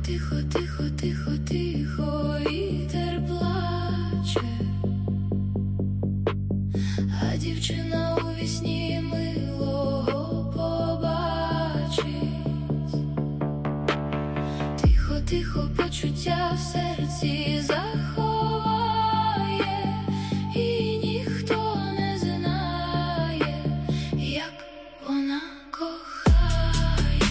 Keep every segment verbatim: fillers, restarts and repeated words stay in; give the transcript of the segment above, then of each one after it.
тихо, тихо, тихо, тихо, вітер плаче, а дівчина у вісні милого побачить. Тихо, тихо, почуття в серці заховає, і ніхто не знає, як вона кохає.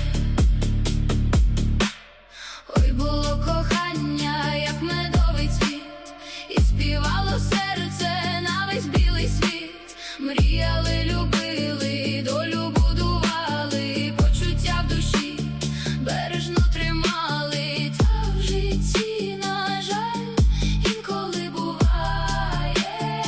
Ой, було кохання, як медовий цвіт, і співало серце на весь білий світ. Мріяли, любили, долю будували, почуття в душі бережно тримали. Та в житті, на жаль, інколи буває,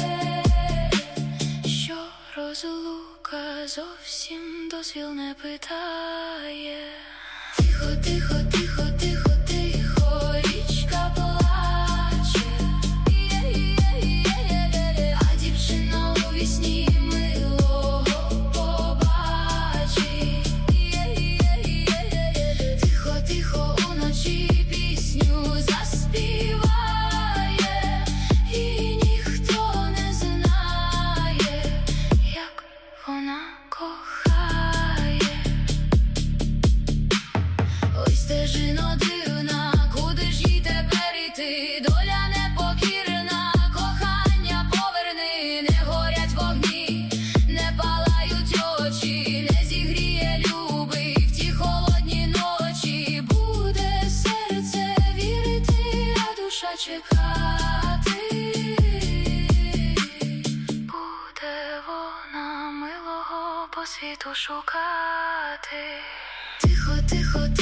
що розлука зовсім дозвіл не питає. Тихо, тихо, тихо, тихо, тихо, річка плаче, а дівчина у вісні милого побачить. Тихо, тихо, уночі пісню заспіває, і ніхто не знає, як вона кохає. Ой, стежино дивна, куди ж їй тепер іти? Доля непокірна, кохання поверни. Не горять вогні, не палають очі, не зігріє любий в ті холодні ночі. Буде серце вірити, а душа чекати. Буде вона милого по світу шукати. Тихо, тихо,